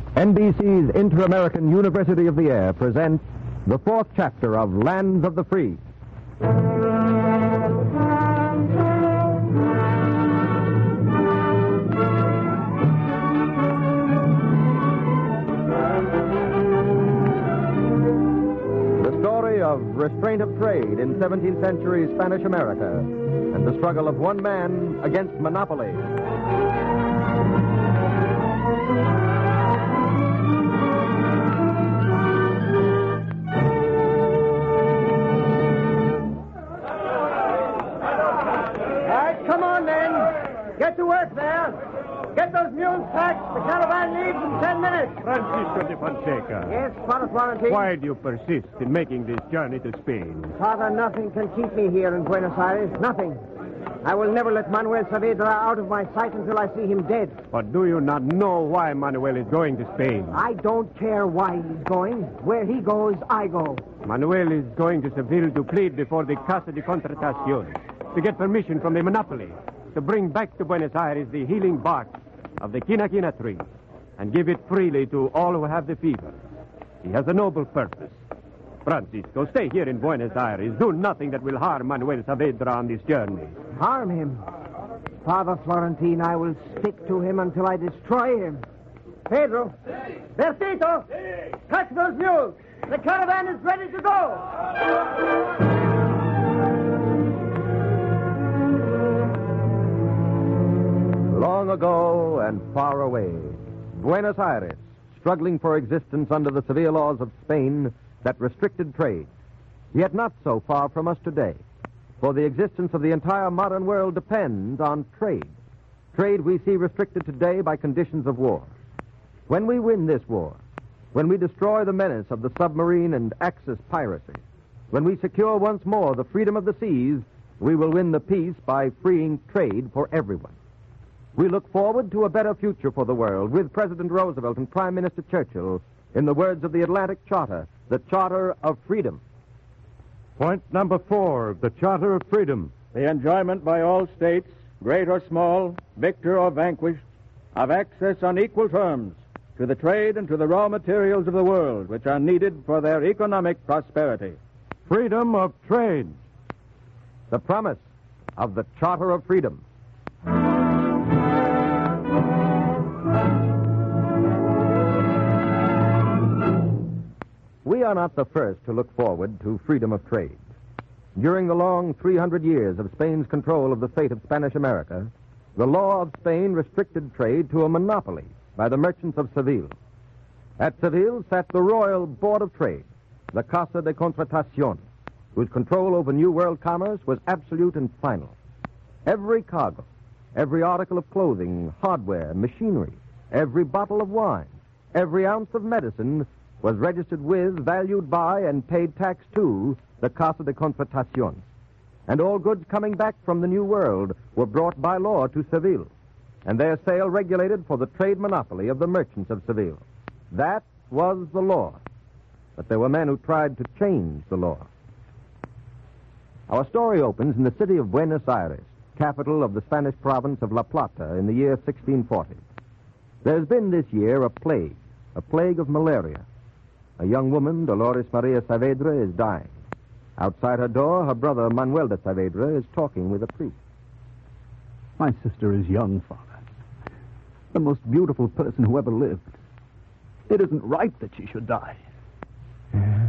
NBC's Inter-American University of the Air presents the fourth chapter of Lands of the Free. The story of restraint of trade in 17th century Spanish America and the struggle of one man against monopoly. Get to work there. Get those mules packed. The caravan leaves in 10 minutes. Francisco de Fonseca. Yes, Father Florentine. Why do you persist in making this journey to Spain? Father, nothing can keep me here in Buenos Aires. Nothing. I will never let Manuel Saavedra out of my sight until I see him dead. But do you not know why Manuel is going to Spain? I don't care why he's going. Where he goes, I go. Manuel is going to Seville to plead before the Casa de Contratación to get permission from the monopoly to bring back to Buenos Aires the healing bark of the quina tree and give it freely to all who have the fever. He has a noble purpose. Francisco, stay here in Buenos Aires. Do nothing that will harm Manuel Saavedra on this journey. Harm him? Father Florentine, I will stick to him until I destroy him. Pedro! Bertito! Catch those mules! The caravan is ready to go! Long ago and far away, Buenos Aires, struggling for existence under the severe laws of Spain that restricted trade. Yet not so far from us today, for the existence of the entire modern world depends on trade. Trade we see restricted today by conditions of war. When we win this war, when we destroy the menace of the submarine and Axis piracy, when we secure once more the freedom of the seas, we will win the peace by freeing trade for everyone. We look forward to a better future for the world with President Roosevelt and Prime Minister Churchill in the words of the Atlantic Charter, the Charter of Freedom. Point number 4, the Charter of Freedom. The enjoyment by all states, great or small, victor or vanquished, of access on equal terms to the trade and to the raw materials of the world which are needed for their economic prosperity. Freedom of trade. The promise of the Charter of Freedom. We are not the first to look forward to freedom of trade. During the long 300 years of Spain's control of the fate of Spanish America, the law of Spain restricted trade to a monopoly by the merchants of Seville. At Seville sat the Royal Board of Trade, the Casa de Contratación, whose control over New World commerce was absolute and final. Every cargo, every article of clothing, hardware, machinery, every bottle of wine, every ounce of medicine was registered with, valued by, and paid tax to the Casa de Contratación. And all goods coming back from the New World were brought by law to Seville, and their sale regulated for the trade monopoly of the merchants of Seville. That was the law. But there were men who tried to change the law. Our story opens in the city of Buenos Aires, capital of the Spanish province of La Plata, in the year 1640. There's been this year a plague of malaria. A young woman, Dolores Maria Saavedra, is dying. Outside her door, her brother, Manuel de Saavedra, is talking with a priest. My sister is young, Father. The most beautiful person who ever lived. It isn't right that she should die. Yeah.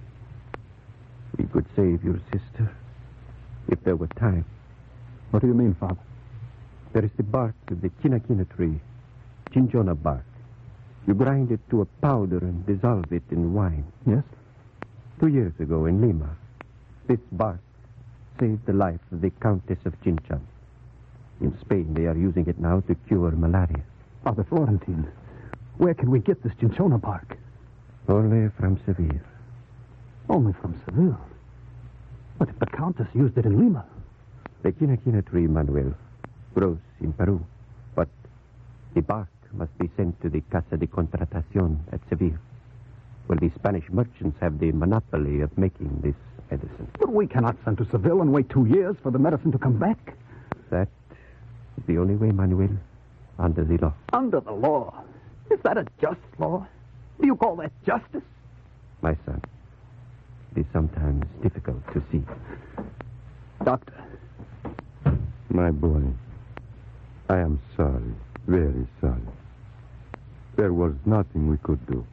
We could save your sister if there were time. What do you mean, Father? There is the bark of the quina tree, cinchona bark. You grind it to a powder and dissolve it in wine. Yes? 2 years ago in Lima, this bark saved the life of the Countess of Chinchon. In Spain, they are using it now to cure malaria. Father Florentine, where can we get this cinchona bark? Only from Seville. Only from Seville? But if the Countess used it in Lima? The quina tree, Manuel, grows in Peru. But the bark must be sent to the Casa de Contratación at Seville, where the Spanish merchants have the monopoly of making this medicine. But we cannot send to Seville and wait 2 years for the medicine to come back. That is the only way, Manuel, under the law. Under the law? Is that a just law? Do you call that justice? My son, it is sometimes difficult to see. Doctor. My boy, I am sorry, very sorry. There was nothing we could do.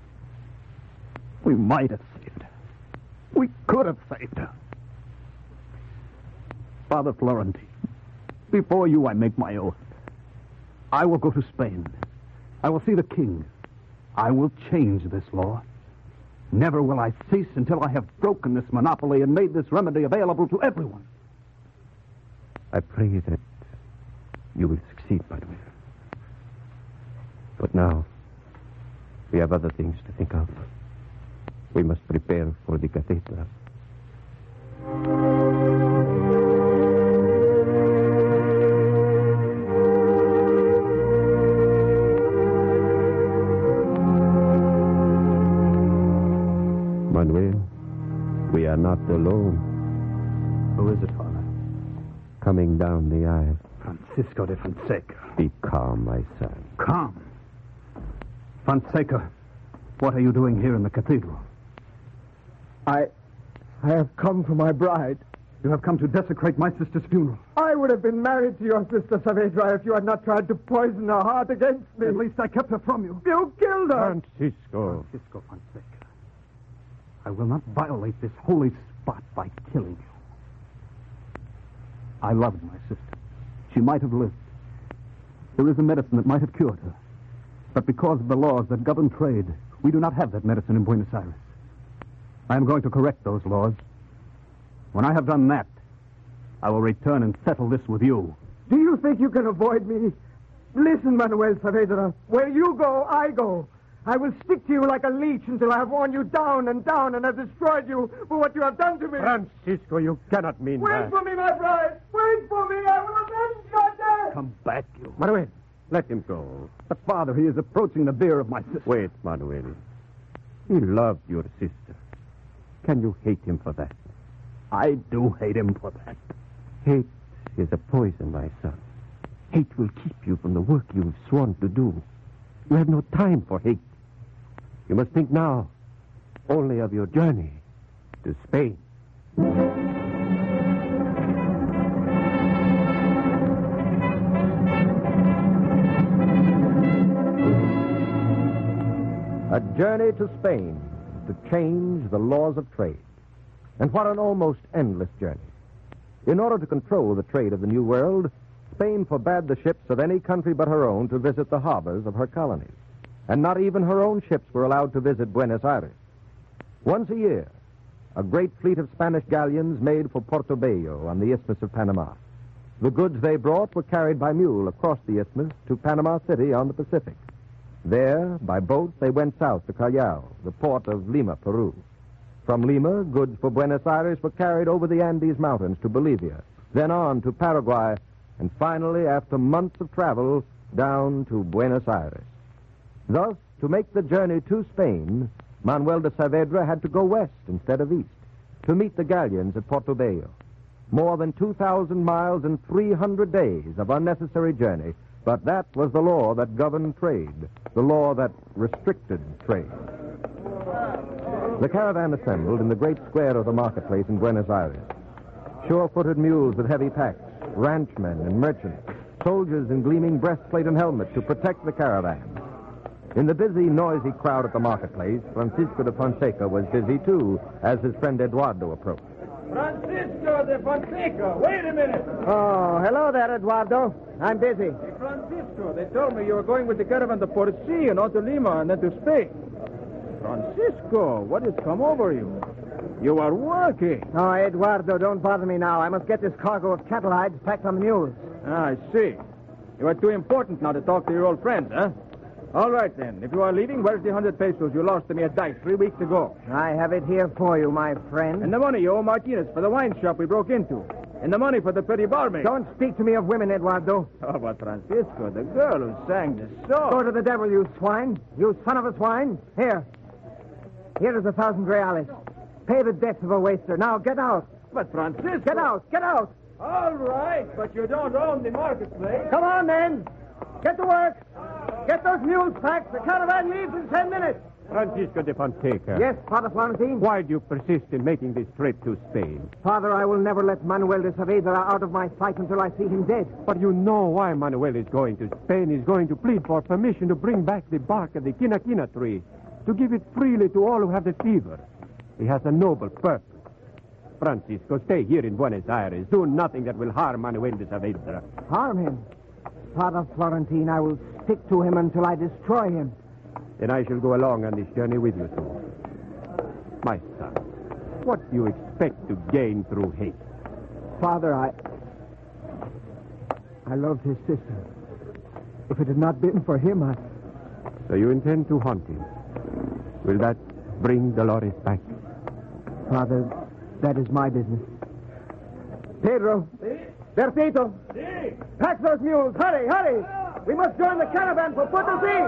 We might have saved her. We could have saved her. Father Florentine, before you I make my oath. I will go to Spain. I will see the king. I will change this law. Never will I cease until I have broken this monopoly and made this remedy available to everyone. I pray that you will succeed, Manuel. But now, we have other things to think of. We must prepare for the cathedral. Manuel, we are not alone. Who is it, Father? Coming down the aisle. Francisco de Fonseca. Be calm, my son. Calm. Fonseca, what are you doing here in the cathedral? I have come for my bride. You have come to desecrate my sister's funeral. I would have been married to your sister, Saavedra, if you had not tried to poison her heart against me. At least I kept her from you. You killed her. Francisco. Francisco Fonseca. I will not violate this holy spot by killing you. I loved my sister. She might have lived. There is a medicine that might have cured her. But because of the laws that govern trade, we do not have that medicine in Buenos Aires. I am going to correct those laws. When I have done that, I will return and settle this with you. Do you think you can avoid me? Listen, Manuel Saavedra. Where you go, I go. I will stick to you like a leech until I have worn you down and down and have destroyed you for what you have done to me. Francisco, you cannot mean Wait that. for me, my bride. Wait for me. I will avenge your death. Come back, you. Manuel, let him go. But, Father, he is approaching the bier of my sister. Wait, Manuel. He loved your sister. Can you hate him for that? I do hate him for that. Hate is a poison, my son. Hate will keep you from the work you've sworn to do. You have no time for hate. You must think now only of your journey to Spain. A journey to Spain to change the laws of trade. And what an almost endless journey. In order to control the trade of the New World, Spain forbade the ships of any country but her own to visit the harbors of her colonies. And not even her own ships were allowed to visit Buenos Aires. Once a year, a great fleet of Spanish galleons made for Portobello on the Isthmus of Panama. The goods they brought were carried by mule across the isthmus to Panama City on the Pacific. There, by boat, they went south to Callao, the port of Lima, Peru. From Lima, goods for Buenos Aires were carried over the Andes Mountains to Bolivia, then on to Paraguay, and finally, after months of travel, down to Buenos Aires. Thus, to make the journey to Spain, Manuel de Saavedra had to go west instead of east, to meet the galleons at Portobello. More than 2,000 miles and 300 days of unnecessary journey, but that was the law that governed trade, the law that restricted trade. The caravan assembled in the great square of the marketplace in Buenos Aires. Sure-footed mules with heavy packs, ranchmen and merchants, soldiers in gleaming breastplate and helmet to protect the caravan. In the busy, noisy crowd at the marketplace, Francisco de Fonseca was busy, too, as his friend Eduardo approached. Francisco de Fonseca, wait a minute. Oh, hello there, Eduardo. I'm busy. Hey, Francisco, they told me you were going with the caravan to Porcia and on to Lima and then to Spain. Francisco, what has come over you? You are working. Oh, Eduardo, don't bother me now. I must get this cargo of cattle hides packed on the mules. I see. You are too important now to talk to your old friends, huh? All right, then. If you are leaving, where's the 100 pesos you lost to me at Dice 3 weeks ago? I have it here for you, my friend. And the money you owe Martinez for the wine shop we broke into. And the money for the pretty barmaid. Don't speak to me of women, Eduardo. Oh, but Francisco, the girl who sang the song. Go to the devil, you swine. You son of a swine. Here. Here is 1,000 reales. Pay the debts of a waster. Now, get out. But Francisco... Get out. Get out. All right, but you don't own the marketplace. Come on, men. Get to work. Get those mules packed. The caravan leaves in 10 minutes. Francisco de Fonseca. Yes, Father Florentine? Why do you persist in making this trip to Spain? Father, I will never let Manuel de Saavedra out of my sight until I see him dead. But you know why Manuel is going to Spain. He's going to plead for permission to bring back the bark of the quinaquina tree, to give it freely to all who have the fever. He has a noble purpose. Francisco, stay here in Buenos Aires. Do nothing that will harm Manuel de Saavedra. Harm him? Father Florentine, I will stick to him until I destroy him. Then I shall go along on this journey with you two. My son, what do you expect to gain through hate? Father, I loved his sister. If it had not been for him, So you intend to hunt him. Will that bring Dolores back? Father, that is my business. Pedro. Bertito. Pack those mules. Hurry, hurry. We must join the caravan for Potosí.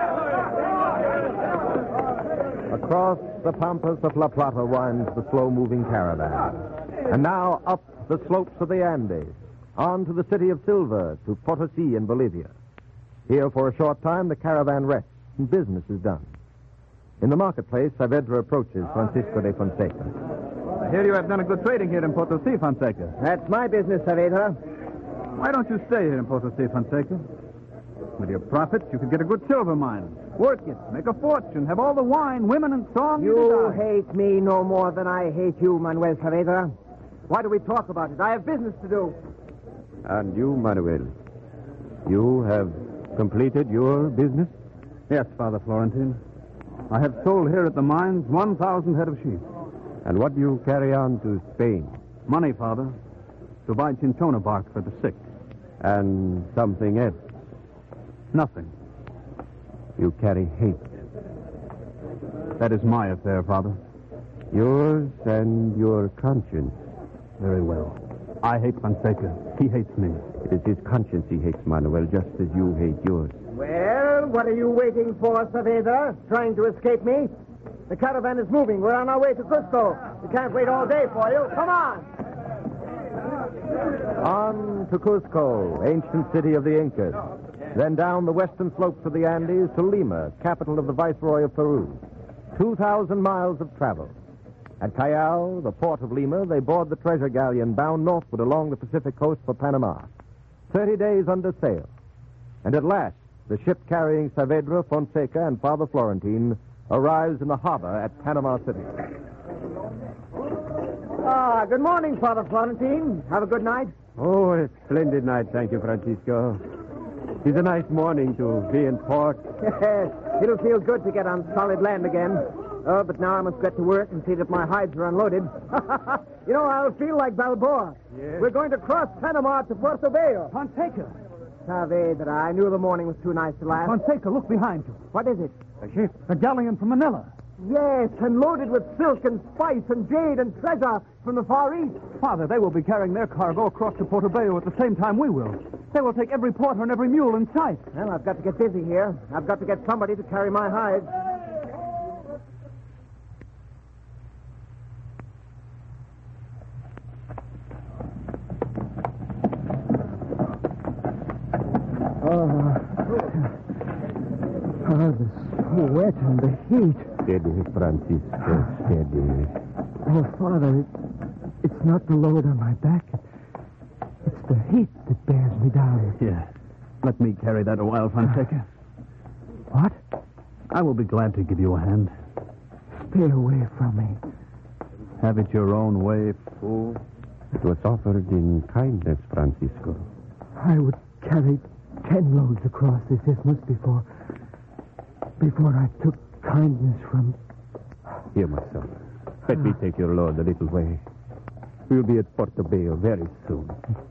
Across the pampas of La Plata winds the slow-moving caravan. And now up the slopes of the Andes, on to the city of Silva, to Potosí in Bolivia. Here, for a short time, the caravan rests and business is done. In the marketplace, Saavedra approaches Francisco de Fonseca. I hear you have done a good trading here in Potosí, Fonseca. That's my business, Saavedra. Why don't you stay here in Potosí, Fonseca? With your profits, you could get a good silver mine. Work it, make a fortune, have all the wine, women, and song You desire. hate me no more than I hate you, Manuel Saavedra. Why do we talk about it? I have business to do. And you, Manuel, you have completed your business? Yes, Father Florentine. I have sold here at the mines 1,000 head of sheep. And what do you carry on to Spain? Money, Father, to buy cinchona bark for the sick. And something else? Nothing. You carry hate. That is my affair, Father. Yours and your conscience. Very well. I hate Fonseca. He hates me. It is his conscience he hates, Manuel, just as you hate yours. Well, what are you waiting for, Saavedra? Trying to escape me? The caravan is moving. We're on our way to Cusco. We can't wait all day for you. Come on. On to Cusco, ancient city of the Incas. Then down the western slopes of the Andes to Lima, capital of the Viceroy of Peru. 2,000 miles of travel. At Callao, the port of Lima, they board the treasure galleon bound northward along the Pacific coast for Panama. 30 days under sail. And at last, the ship carrying Saavedra, Fonseca, and Father Florentine arrives in the harbor at Panama City. Good morning, Father Florentine. Have a good night. Oh, a splendid night, thank you, Francisco. It's a nice morning to be in port. Yes, it'll feel good to get on solid land again. Oh, but now I must get to work and see that my hides are unloaded. You know, I'll feel like Balboa. Yes. We're going to cross Panama to Puerto Bello. Fonseca! Saavedra, I knew the morning was too nice to last. Fonseca, look behind you. What is it? A ship. A galleon from Manila. Yes, and loaded with silk and spice and jade and treasure from the Far East. Father, they will be carrying their cargo across to Puerto Bello at the same time we will. They will take every porter and every mule in sight. Well, I've got to get busy here. I've got to get somebody to carry my hides. Oh, the sweat and the heat. Steady, Francisco, steady. Oh, Father, it's not the load on my back. It's the heat that bears me down. Here, let me carry that a while, Fonseca. What? I will be glad to give you a hand. Stay away from me. Have it your own way, fool. It was offered in kindness, Francisco. I would carry 10 loads across this isthmus before I took kindness from... Here, my son. Let me take your load a little way. We'll be at Puerto Bello very soon.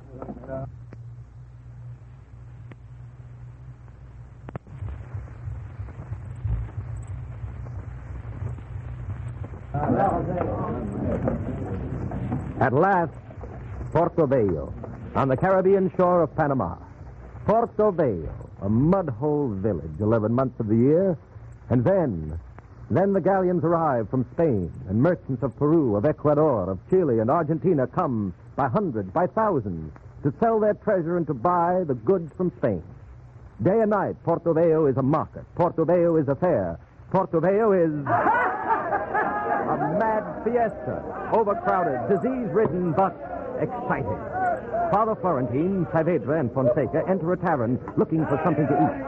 At last, Puerto Bello, on the Caribbean shore of Panama. Puerto Bello, a mud-hole village 11 months of the year. And then the galleons arrive from Spain, and merchants of Peru, of Ecuador, of Chile, and Argentina come by hundreds, by thousands, to sell their treasure and to buy the goods from Spain. Day and night, Porto Veo is a market. Porto Veo is a fair. Porto Veo is a mad fiesta. Overcrowded, disease-ridden, but exciting. Father Florentine, Saavedra, and Fonseca enter a tavern looking for something to eat.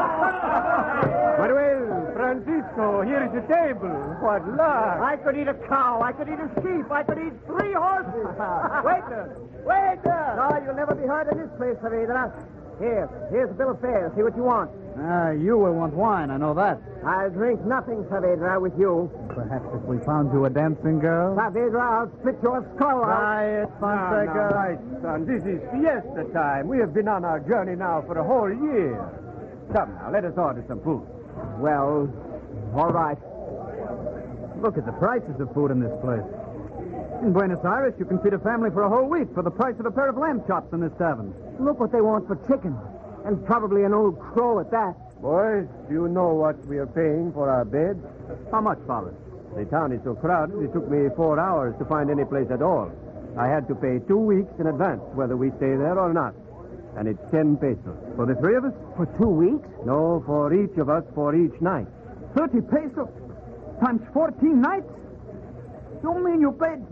Manuel, Francisco, here is the table. What luck. I could eat a cow. I could eat a sheep. I could eat 3 horses. Waiter! Waiter! No, you'll never be heard in this place, Saavedra. Here's the bill of fare. See what you want. You will want wine, I know that. I'll drink nothing, Saavedra, with you. Perhaps if we found you a dancing girl? Saavedra, I'll split your skull out. Quiet, Fonseca. Right, son. This is fiesta time. We have been on our journey now for a whole year. Come now, let us order some food. Well, all right. Look at the prices of food in this place. In Buenos Aires, you can feed a family for a whole week for the price of a pair of lamb chops in this tavern. Look what they want for chicken. And probably an old crow at that. Boys, do you know what we are paying for our beds? How much, Father? The town is so crowded, it took me 4 hours to find any place at all. I had to pay 2 weeks in advance, whether we stay there or not. And it's 10 pesos. For the 3 of us? For 2 weeks? No, for each of us, for each night. 30 pesos? Times 14 nights? You mean you paid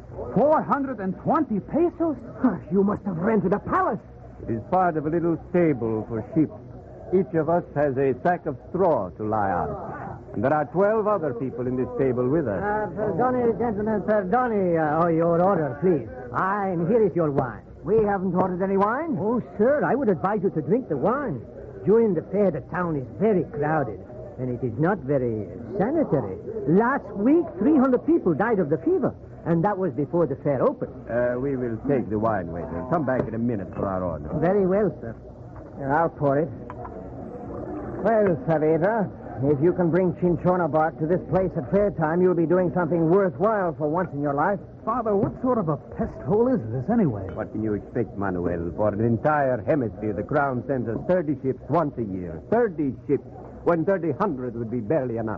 420 pesos? You must have rented a palace. It is part of a little stable for sheep. Each of us has a sack of straw to lie on. And there are 12 other people in this stable with us. Perdone, gentlemen, perdone, your order, please. And here is your wine. We haven't ordered any wine. Oh, sir, I would advise you to drink the wine. During the fair, the town is very crowded, and it is not very sanitary. Last week, 300 people died of the fever, and that was before the fair opened. We will take the wine, waiter. Come back in a minute for our order. Very well, sir. Here, I'll pour it. Well, Saavedra, if you can bring cinchona bark to this place at fair time, you'll be doing something worthwhile for once in your life. Father, what sort of a pest hole is this anyway? What can you expect, Manuel? For an entire hemisphere, the Crown sends us 30 ships once a year. 30 ships. 1,300 would be barely enough.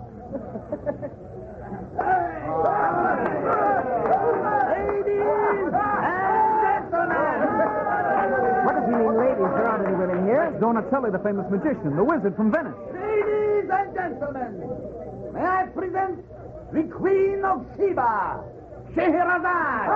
What does he mean, ladies? There aren't any women here. Donatelli, the famous magician, the wizard from Venice. Ladies and gentlemen, may I present the Queen of Sheba, Scheherazade.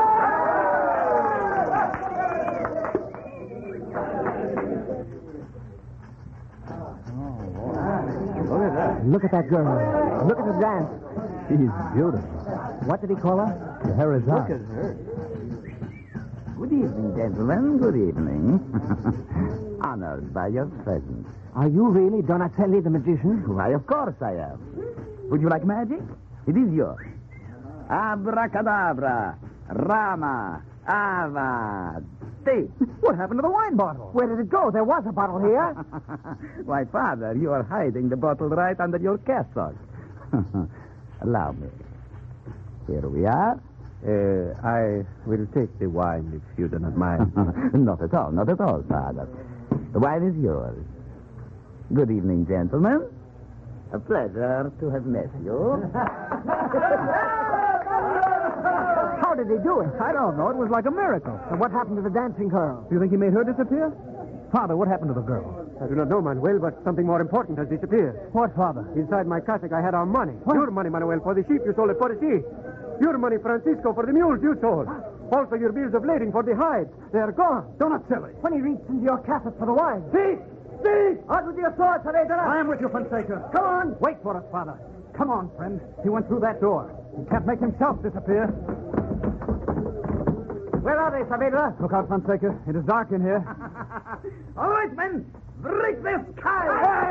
Look at that girl. Look at her dance. She's beautiful. What did he call her? Scheherazade. Look at her. Good evening, gentlemen. Good evening. Honored by your presence. Are you really Donatelli the magician? Why, of course I am. Would you like magic? It is yours. Abracadabra. Rama. Ava. Te. What happened to the wine bottle? Where did it go? There was a bottle here. Why, Father, you are hiding the bottle right under your cassock. Allow me. Here we are. I will take the wine if you do not mind. Not at all, Father. The wine is yours. Good evening, gentlemen. A pleasure to have met you. How did he do it? I don't know. It was like a miracle. And what happened to the dancing girl? Do you think he made her disappear? Father, what happened to the girl? I do not know, Manuel, but something more important has disappeared. What, Father? Inside my cassock, I had our money. What? Your money, Manuel, for the sheep you sold at Potosi. Your money, Francisco, for the mules you sold. Also your bills of lading for the hides. They are gone. Donatelli. When he reached into your cassock for the wine. Speak! Out with your sword, Saavedra. I am with you, Fonseca. Come on. Wait for us, Father. Come on, friend. He went through that door. He can't make himself disappear. Where are they, Saavedra? Look out, Fonseca. It is dark in here. All right, men. Break this sky.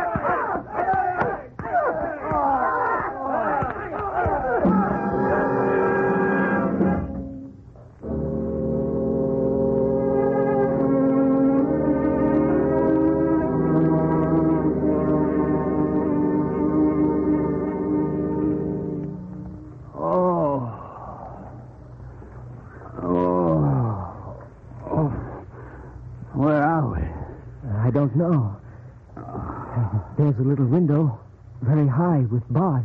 Where are we? I don't know. There's a little window, very high with bars.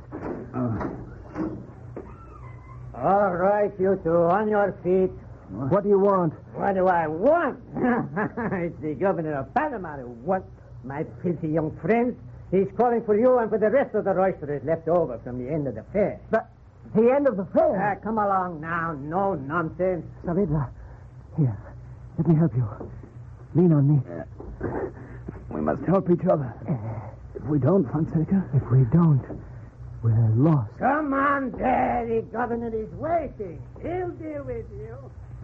All right, you two, on your feet. What do you want? What do I want? It's the governor of Panama. What? My filthy young friends. He's calling for you and for the rest of the roisterers left over from the end of the fair. The end of the fair? Come along now. No nonsense. Saavedra, here, let me help you. Lean on me. We must help each other. If we don't, Fonseca. If we don't, we're lost. Come on, there. The governor is waiting. He'll deal with you.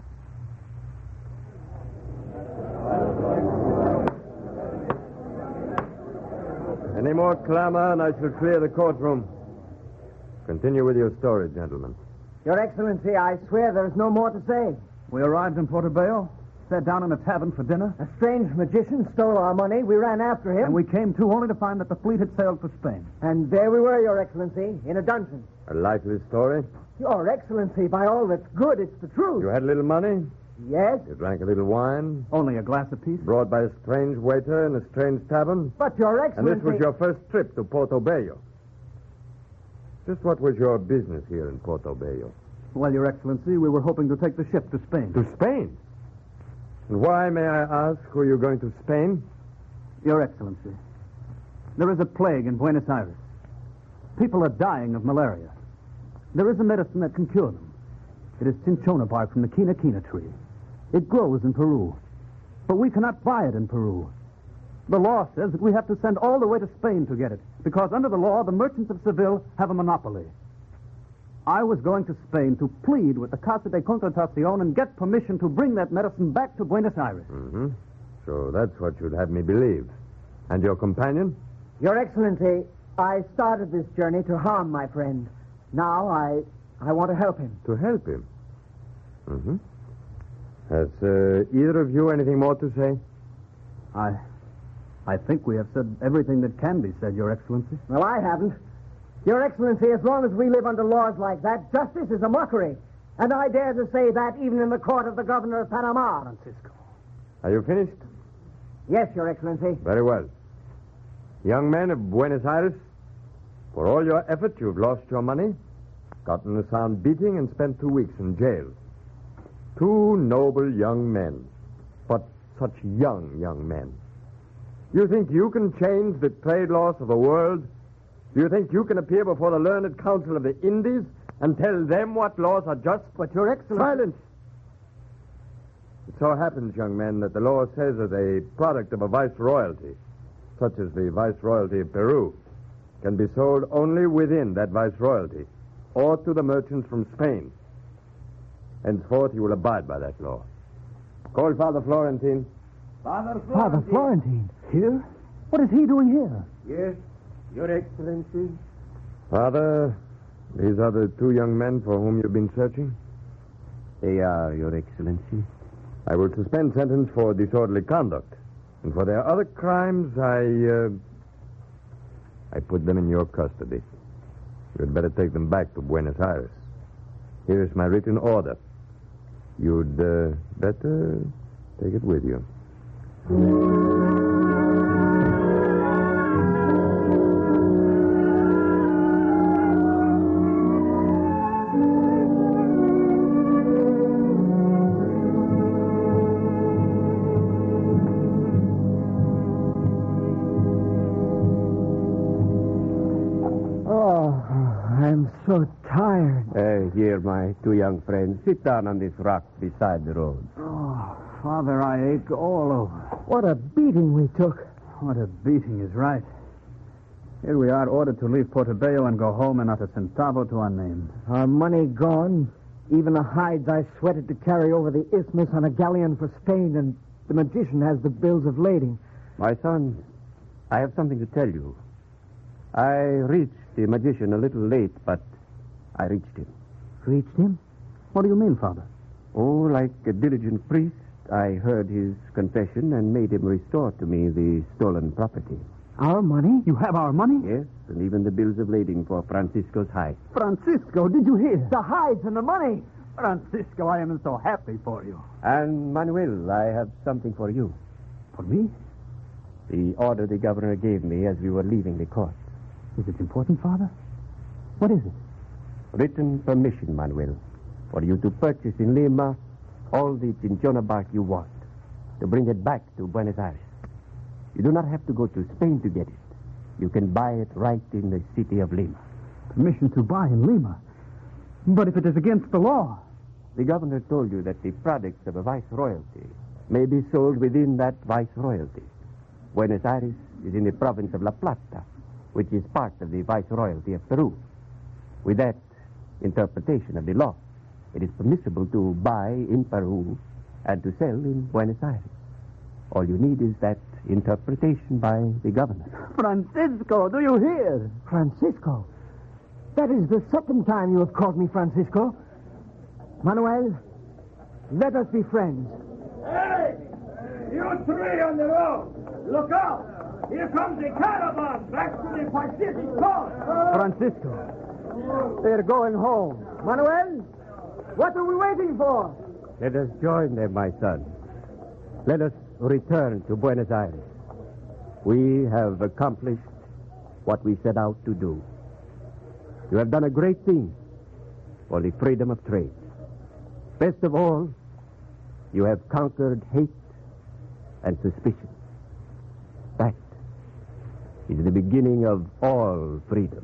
Any more clamor, and I shall clear the courtroom. Continue with your story, gentlemen. Your Excellency, I swear there is no more to say. We arrived in Portobello, sat down in a tavern for dinner. A strange magician stole our money. We ran after him. And we came to only to find that the fleet had sailed for Spain. And there we were, Your Excellency, in a dungeon. A likely story? Your Excellency, by all that's good, it's the truth. You had a little money? Yes. You drank a little wine? Only a glass apiece. Brought by a strange waiter in a strange tavern? But, Your And Excellency... this was your first trip to Portobello. Just what was your business here in Portobello? Well, Your Excellency, we were hoping to take the ship to Spain. To Spain? And why, may I ask, were you going to Spain? Your Excellency, there is a plague in Buenos Aires. People are dying of malaria. There is a medicine that can cure them. It is cinchona bark from the quina tree. It grows in Peru. But we cannot buy it in Peru. The law says that we have to send all the way to Spain to get it, because under the law, the merchants of Seville have a monopoly. I was going to Spain to plead with the Casa de Contratación and get permission to bring that medicine back to Buenos Aires. Mm-hmm. So that's what you'd have me believe. And your companion? Your Excellency, I started this journey to harm my friend. Now I want to help him. To help him? Mm-hmm. Has either of you anything more to say? I think we have said everything that can be said, Your Excellency. Well, I haven't. Your Excellency, as long as we live under laws like that, justice is a mockery. And I dare to say that even in the court of the governor of Panama. Francisco. Are you finished? Yes, Your Excellency. Very well. Young men of Buenos Aires, for all your effort, you've lost your money, gotten a sound beating, and spent 2 weeks in jail. 2 noble young men. But such young men. You think you can change the trade laws of the world? Do you think you can appear before the learned council of the Indies and tell them what laws are just? But, Your Excellency... Silence! It so happens, young men, that the law says that a product of a viceroyalty, such as the viceroyalty of Peru, can be sold only within that viceroyalty or to the merchants from Spain. Henceforth, you will abide by that law. Call Father Florentine. Father Florentine? Here? What is he doing here? Yes, Your Excellency. Father, these are the 2 young men for whom you've been searching? They are, Your Excellency. I will suspend sentence for disorderly conduct. And for their other crimes, I put them in your custody. You'd better take them back to Buenos Aires. Here is my written order. You'd better take it with you. So tired. Here, my 2 young friends. Sit down on this rock beside the road. Oh, Father, I ache all over. What a beating we took. What a beating is right. Here we are, ordered to leave Portobello and go home, and not a centavo to our names. Our money gone. Even the hides I sweated to carry over the isthmus on a galleon for Spain, and the magician has the bills of lading. My son, I have something to tell you. I reached the magician a little late, but I reached him. Reached him? What do you mean, Father? Oh, like a diligent priest, I heard his confession and made him restore to me the stolen property. Our money? You have our money? Yes, and even the bills of lading for Francisco's hide. Francisco, did you hear? The hides and the money. Francisco, I am so happy for you. And, Manuel, I have something for you. For me? The order the governor gave me as we were leaving the court. Is it important, Father? What is it? Written permission, Manuel, for you to purchase in Lima all the cinchona bark you want, to bring it back to Buenos Aires. You do not have to go to Spain to get it. You can buy it right in the city of Lima. Permission to buy in Lima? But if it is against the law... The governor told you that the products of a viceroyalty may be sold within that viceroyalty. Buenos Aires is in the province of La Plata, which is part of the viceroyalty of Peru. With that interpretation of the law, it is permissible to buy in Peru and to sell in Buenos Aires. All you need is that interpretation by the governor. Francisco, do you hear? Francisco? That is the second time you have called me Francisco. Manuel, let us be friends. Hey! You three on the road! Look out! Here comes the caravan back to the Pacific coast! Francisco, they're going home. Manuel, what are we waiting for? Let us join them, my son. Let us return to Buenos Aires. We have accomplished what we set out to do. You have done a great thing for the freedom of trade. Best of all, you have conquered hate and suspicion. That is the beginning of all freedom.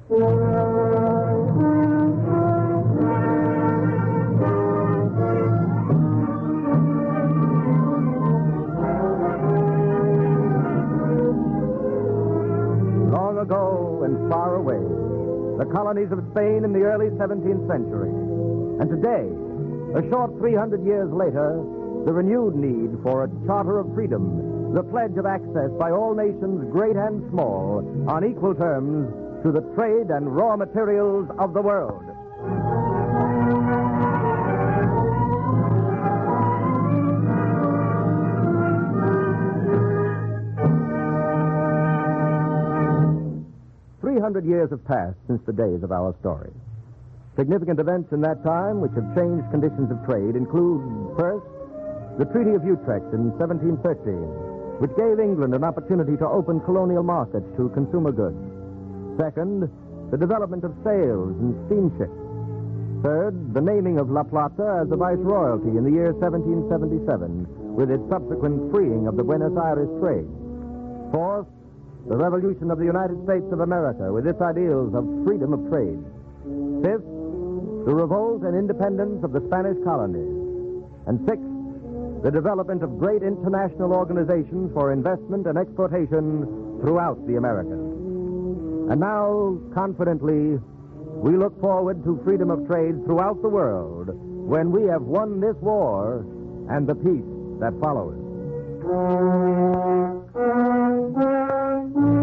Long ago and far away, the colonies of Spain in the early 17th century. And today, a short 300 years later, the renewed need for a charter of freedom, the pledge of access by all nations, great and small, on equal terms to the trade and raw materials of the world. Years have passed since the days of our story. Significant events in that time which have changed conditions of trade include, first, the Treaty of Utrecht in 1713, which gave England an opportunity to open colonial markets to consumer goods. Second, the development of sails and steamships. Third, the naming of La Plata as a viceroyalty in the year 1777, with its subsequent freeing of the Buenos Aires trade. Fourth, the revolution of the United States of America with its ideals of freedom of trade. Fifth, the revolt and independence of the Spanish colonies. And sixth, the development of great international organizations for investment and exportation throughout the Americas. And now, confidently, we look forward to freedom of trade throughout the world when we have won this war and the peace that follows.